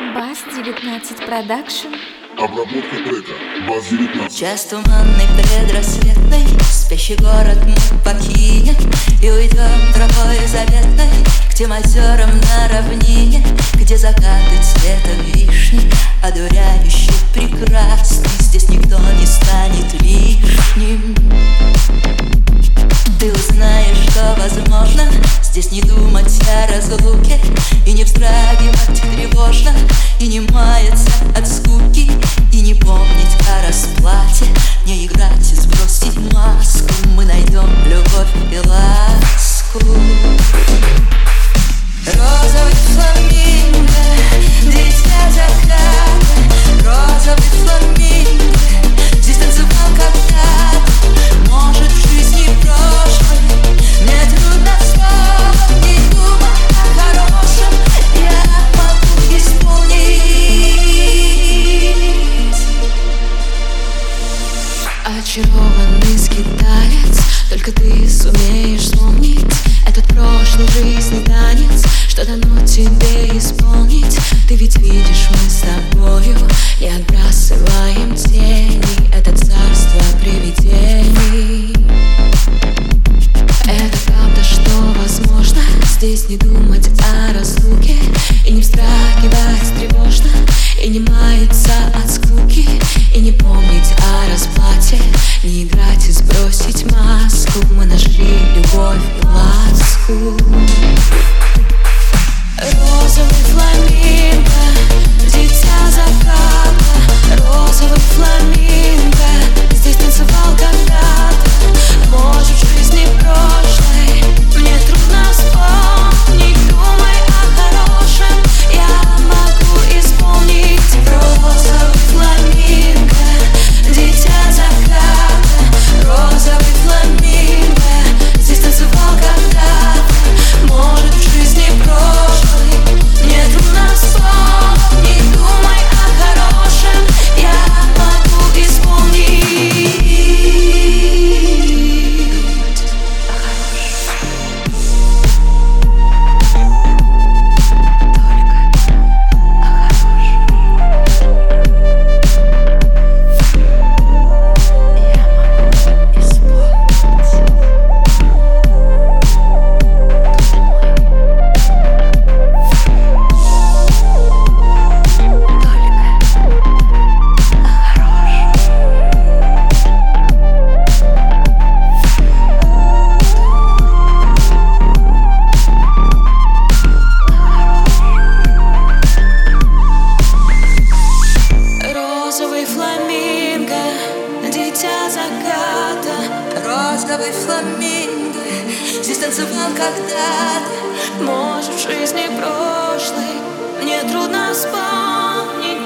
Бас-19 Продакшн. Обработка трека Бас-19. Час туманный предрассветный, спящий город мы покинем и уйдем тропой заветной к тем озерам на равнине, где закаты цвета вишни одуряюще прекрасны. Здесь никто не станет лишним. Ты узнаешь, что возможно здесь не думать о разлуке и не вздрагивать тревожно, и не маяться от скуки, и не помнить о расплате, не играть и сбросить маску. Мы найдем любовь и ласку. Розовый фламинго, дитя заката. Розовый фламинго, здесь танцевал когда-то. Может, в жизни прошлой мне трудно вспомнить, думать о хорошем я могу исполнить. Очарованный скиталец, только ты сумеешь вспомнить этот прошлый жизни танец, что дано тебе исполнить. Ты ведь видишь, мы с тобою не отбрасываем тени, это царство привидений. Это правда, что возможно здесь не думать о разлуке и не вздрагивать тревожно, и не маяться от скуки, и не помнить о расплате, не играть и сбросить маску. Мы нашли любовь и ласку. Розовый фламинго, дитя заката. Розовый фламинго, здесь танцевал когда-то. Может, в жизни прошлой мне трудно вспомнить, думай о хорошем я могу исполнить. Розовый фламинго, дитя заката. Розовый фламинго, здесь танцевал когда-то. Может, в жизни прошлой мне трудно вспомнить, думай о хорошем я могу исполнить. Розовый фламинго, дитя заката. Розовый фламинго, здесь танцевал когда-то. Может, в жизни прошлой мне трудно вспомнить,